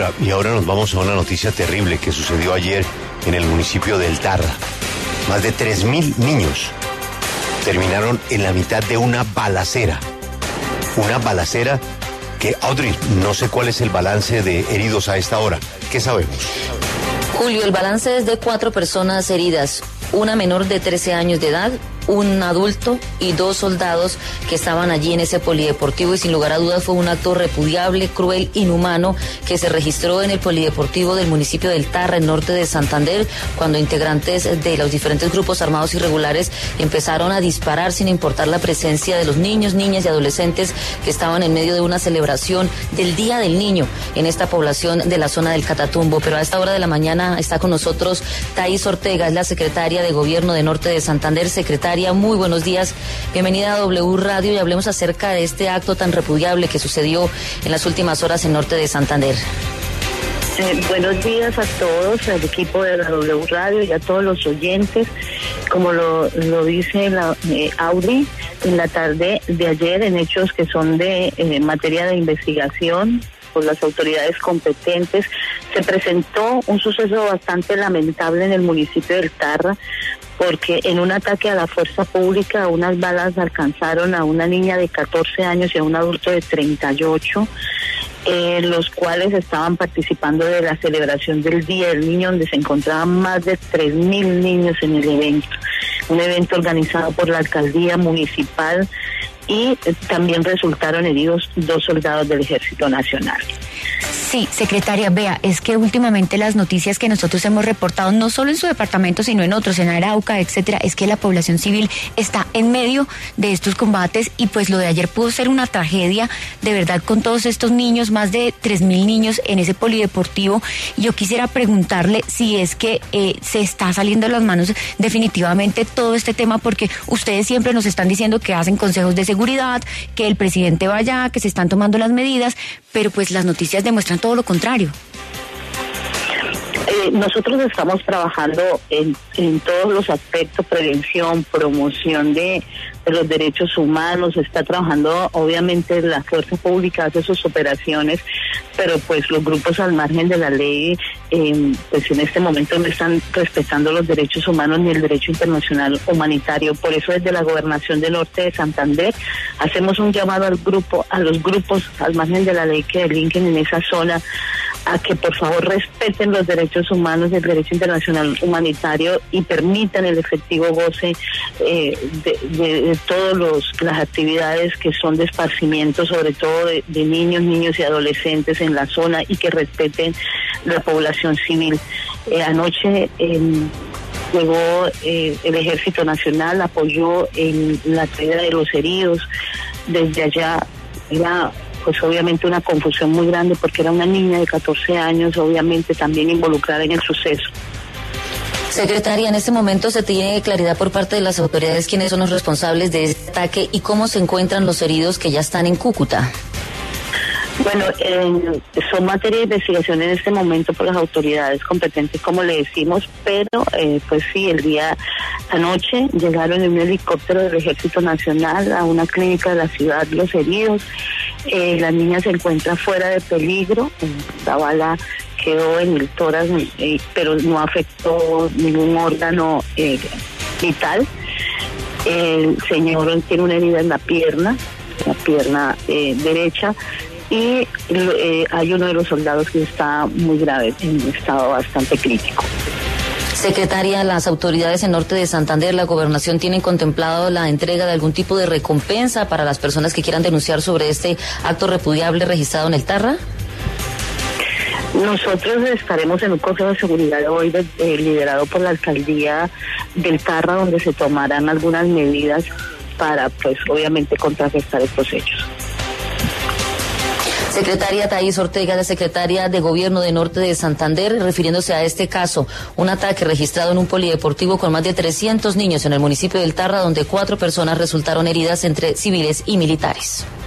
Y ahora nos vamos a una noticia terrible que sucedió ayer en el municipio del Tarra. Más de 3.000 niños terminaron en la mitad de una balacera. Una balacera que, Audrey, no sé cuál es el balance de heridos a esta hora. ¿Qué sabemos? Julio, el balance es de 4 personas heridas, una menor de 13 años de edad, un adulto y 2 soldados que estaban allí en ese polideportivo, y sin lugar a dudas fue un acto repudiable, cruel, inhumano que se registró en el polideportivo del municipio del Tarra, en norte de Santander, cuando integrantes de los diferentes grupos armados irregulares empezaron a disparar sin importar la presencia de los niños, niñas y adolescentes que estaban en medio de una celebración del Día del Niño en esta población de la zona del Catatumbo. Pero a esta hora de la mañana está con nosotros Thais Ortega, es la secretaria de Gobierno de Norte de Santander. Secretaria, muy buenos días, bienvenida a W Radio y hablemos acerca de este acto tan repudiable que sucedió en las últimas horas en norte de Santander. Buenos días a todos, al equipo de la W Radio y a todos los oyentes. Como lo dice la Audi, en la tarde de ayer, en hechos que son de materia de investigación por las autoridades competentes, se presentó un suceso bastante lamentable en el municipio del Tarra, porque en un ataque a la fuerza pública unas balas alcanzaron a una niña de 14 años y a un adulto de 38, los cuales estaban participando de la celebración del Día del Niño, donde se encontraban más de 3.000 niños en el evento, un evento organizado por la alcaldía municipal, y también resultaron heridos 2 soldados del Ejército Nacional. Sí, secretaria, vea, es que últimamente las noticias que nosotros hemos reportado, no solo en su departamento, sino en otros, en Arauca, etcétera, es que la población civil está en medio de estos combates, y pues lo de ayer pudo ser una tragedia, de verdad, con todos estos niños, más de 3.000 niños en ese polideportivo. Yo quisiera preguntarle si es que se está saliendo de las manos definitivamente todo este tema, porque ustedes siempre nos están diciendo que hacen consejos de seguridad, que el presidente vaya, que se están tomando las medidas, pero pues las noticias demuestran todo lo contrario. Nosotros estamos trabajando en todos los aspectos: prevención, promoción de los derechos humanos. Está trabajando, obviamente, la fuerza pública hace sus operaciones, pero pues los grupos al margen de la ley, pues en este momento no están respetando los derechos humanos ni el derecho internacional humanitario. Por eso, desde la Gobernación del Norte de Santander hacemos un llamado a los grupos al margen de la ley que delinquen en esa zona, a que por favor respeten los derechos humanos, el derecho internacional humanitario, y permitan el efectivo goce de todas las actividades que son de esparcimiento, sobre todo de niños y adolescentes en la zona, y que respeten la población civil. Anoche llegó el Ejército Nacional, apoyó en la traída de los heridos. Desde allá era pues obviamente una confusión muy grande, porque era una niña de 14 años, obviamente también involucrada en el suceso. Secretaria, en este momento se tiene claridad por parte de las autoridades quiénes son los responsables de este ataque y cómo se encuentran los heridos que ya están en Cúcuta. Bueno, son materia de investigación en este momento por las autoridades competentes, como le decimos, pero pues sí, el día anoche llegaron en un helicóptero del Ejército Nacional a una clínica de la ciudad los heridos. La niña se encuentra fuera de peligro, la bala quedó en el tórax, pero no afectó ningún órgano vital. El señor tiene una herida en la pierna derecha, y hay uno de los soldados que está muy grave, en un estado bastante crítico. Secretaria, las autoridades en norte de Santander, la gobernación, ¿tienen contemplado la entrega de algún tipo de recompensa para las personas que quieran denunciar sobre este acto repudiable registrado en el Tarra? Nosotros estaremos en un consejo de seguridad hoy liderado por la alcaldía del Tarra, donde se tomarán algunas medidas para, pues, obviamente contrarrestar estos hechos. Secretaria Thais Ortega, la secretaria de Gobierno de Norte de Santander, refiriéndose a este caso, un ataque registrado en un polideportivo con más de 300 niños en el municipio del Tarra, donde 4 personas resultaron heridas entre civiles y militares.